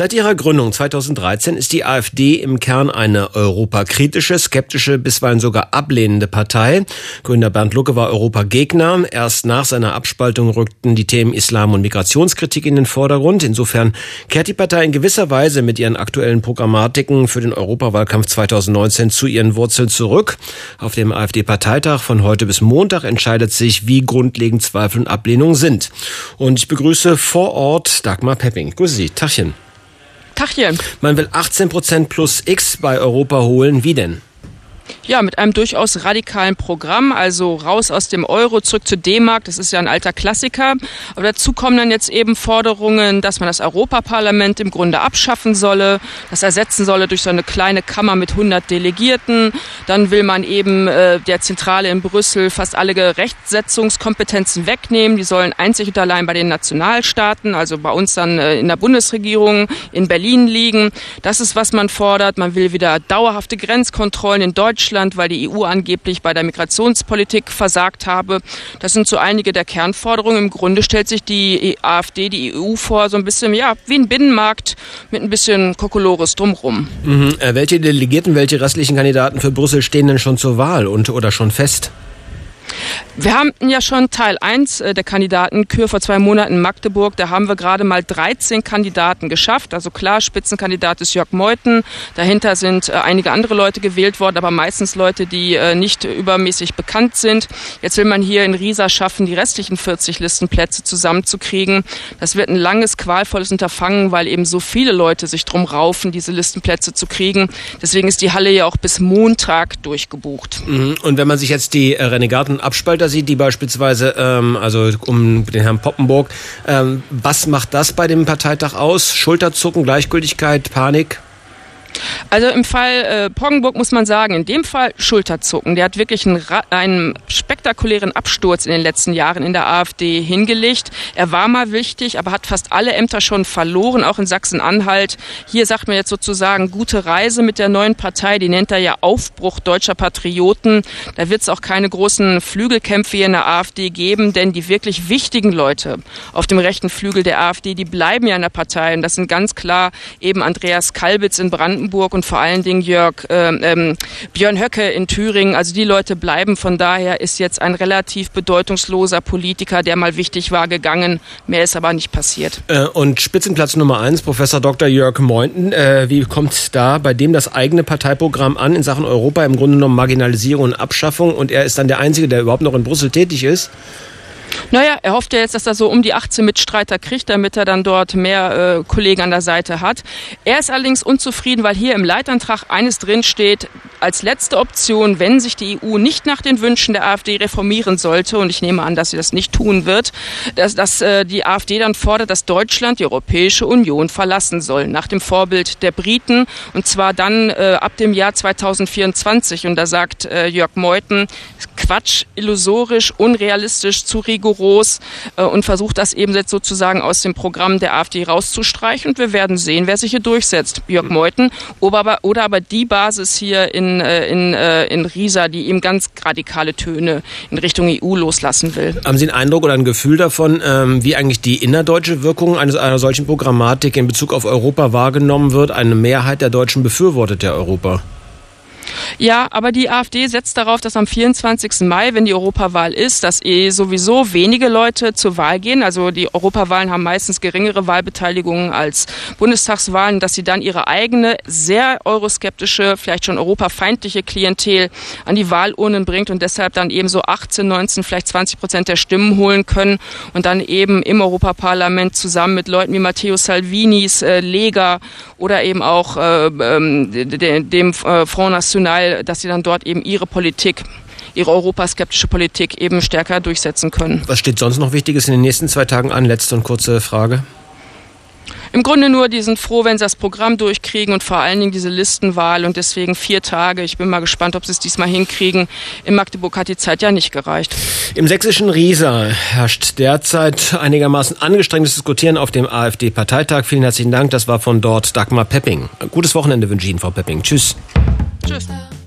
Seit ihrer Gründung 2013 ist die AfD im Kern eine europakritische, skeptische, bisweilen sogar ablehnende Partei. Gründer Bernd Lucke war Europagegner. Erst nach seiner Abspaltung rückten die Themen Islam- und Migrationskritik in den Vordergrund. Insofern kehrt die Partei in gewisser Weise mit ihren aktuellen Programmatiken für den Europawahlkampf 2019 zu ihren Wurzeln zurück. Auf dem AfD-Parteitag von heute bis Montag entscheidet sich, wie grundlegend Zweifel und Ablehnung sind. Und ich begrüße vor Ort Dagmar Pepping. Grüße Sie. Tachchen. Tachchen. Man will 18% plus X bei Europa holen. Wie denn? Ja, mit einem durchaus radikalen Programm, also raus aus dem Euro, zurück zu D-Mark, das ist ja ein alter Klassiker. Aber dazu kommen dann jetzt eben Forderungen, dass man das Europaparlament im Grunde abschaffen solle, das ersetzen solle durch so eine kleine Kammer mit 100 Delegierten. Dann will man eben der Zentrale in Brüssel fast alle Rechtsetzungskompetenzen wegnehmen. Die sollen einzig und allein bei den Nationalstaaten, also bei uns dann in der Bundesregierung in Berlin liegen. Das ist, was man fordert. Man will wieder dauerhafte Grenzkontrollen in Deutschland, weil die EU angeblich bei der Migrationspolitik versagt habe. Das sind so einige der Kernforderungen. Im Grunde stellt sich die AfD die EU vor, so ein bisschen wie ein Binnenmarkt mit ein bisschen Kokolores drumrum. Welche Delegierten, welche restlichen Kandidaten für Brüssel stehen denn schon zur Wahl oder schon fest? Wir haben ja schon Teil 1 der Kandidatenkür vor 2 Monaten in Magdeburg. Da haben wir gerade mal 13 Kandidaten geschafft. Also klar, Spitzenkandidat ist Jörg Meuthen. Dahinter sind einige andere Leute gewählt worden, aber meistens Leute, die nicht übermäßig bekannt sind. Jetzt will man hier in Riesa schaffen, die restlichen 40 Listenplätze zusammenzukriegen. Das wird ein langes, qualvolles Unterfangen, weil eben so viele Leute sich drum raufen, diese Listenplätze zu kriegen. Deswegen ist die Halle ja auch bis Montag durchgebucht. Und wenn man sich jetzt die Renegaten Abspalter sieht, die beispielsweise, also um den Herrn Poppenburg, was macht das bei dem Parteitag aus? Schulterzucken, Gleichgültigkeit, Panik? Also im Fall Poggenburg muss man sagen, in dem Fall Schulterzucken. Der hat wirklich einen spektakulären Absturz in den letzten Jahren in der AfD hingelegt. Er war mal wichtig, aber hat fast alle Ämter schon verloren, auch in Sachsen-Anhalt. Hier sagt man jetzt sozusagen gute Reise mit der neuen Partei. Die nennt er ja Aufbruch deutscher Patrioten. Da wird es auch keine großen Flügelkämpfe hier in der AfD geben, denn die wirklich wichtigen Leute auf dem rechten Flügel der AfD, die bleiben ja in der Partei. Und das sind ganz klar eben Andreas Kalbitz in Brandenburg und vor allen Dingen Björn Höcke in Thüringen. Also die Leute bleiben. Von daher ist jetzt ein relativ bedeutungsloser Politiker, der mal wichtig war, gegangen. Mehr ist aber nicht passiert. Und Spitzenplatz Nummer 1, Professor Dr. Jörg Meuthen. Wie kommt da bei dem das eigene Parteiprogramm an in Sachen Europa? Im Grunde genommen Marginalisierung und Abschaffung. Und er ist dann der Einzige, der überhaupt noch in Brüssel tätig ist? Naja, er hofft ja jetzt, dass er so um die 18 Mitstreiter kriegt, damit er dann dort mehr Kollegen an der Seite hat. Er ist allerdings unzufrieden, weil hier im Leitantrag eines drin steht, als letzte Option, wenn sich die EU nicht nach den Wünschen der AfD reformieren sollte, und ich nehme an, dass sie das nicht tun wird, dass die AfD dann fordert, dass Deutschland die Europäische Union verlassen soll, nach dem Vorbild der Briten, und zwar dann ab dem Jahr 2024. Und da sagt Jörg Meuthen, Quatsch, illusorisch, unrealistisch, zu rigoros, und versucht das eben jetzt sozusagen aus dem Programm der AfD rauszustreichen. Und wir werden sehen, wer sich hier durchsetzt. Jörg Meuthen oder aber die Basis hier in Riesa, die eben ganz radikale Töne in Richtung EU loslassen will. Haben Sie einen Eindruck oder ein Gefühl davon, wie eigentlich die innerdeutsche Wirkung einer solchen Programmatik in Bezug auf Europa wahrgenommen wird? Eine Mehrheit der Deutschen befürwortet ja Europa. Ja, aber die AfD setzt darauf, dass am 24. Mai, wenn die Europawahl ist, dass sowieso wenige Leute zur Wahl gehen. Also die Europawahlen haben meistens geringere Wahlbeteiligungen als Bundestagswahlen, dass sie dann ihre eigene, sehr euroskeptische, vielleicht schon europafeindliche Klientel an die Wahlurnen bringt und deshalb dann eben so 18, 19, vielleicht 20% der Stimmen holen können und dann eben im Europaparlament zusammen mit Leuten wie Matteo Salvinis, Lega oder eben auch dem Front National, dass sie dann dort eben ihre europaskeptische Politik eben stärker durchsetzen können. Was steht sonst noch Wichtiges in den nächsten 2 Tagen an? Letzte und kurze Frage. Im Grunde nur, die sind froh, wenn sie das Programm durchkriegen und vor allen Dingen diese Listenwahl und deswegen 4 Tage. Ich bin mal gespannt, ob sie es diesmal hinkriegen. In Magdeburg hat die Zeit ja nicht gereicht. Im sächsischen Riesa herrscht derzeit einigermaßen angestrengtes Diskutieren auf dem AfD-Parteitag. Vielen herzlichen Dank. Das war von dort Dagmar Pepping. Gutes Wochenende wünsche ich Ihnen, Frau Pepping. Tschüss. Tschüss.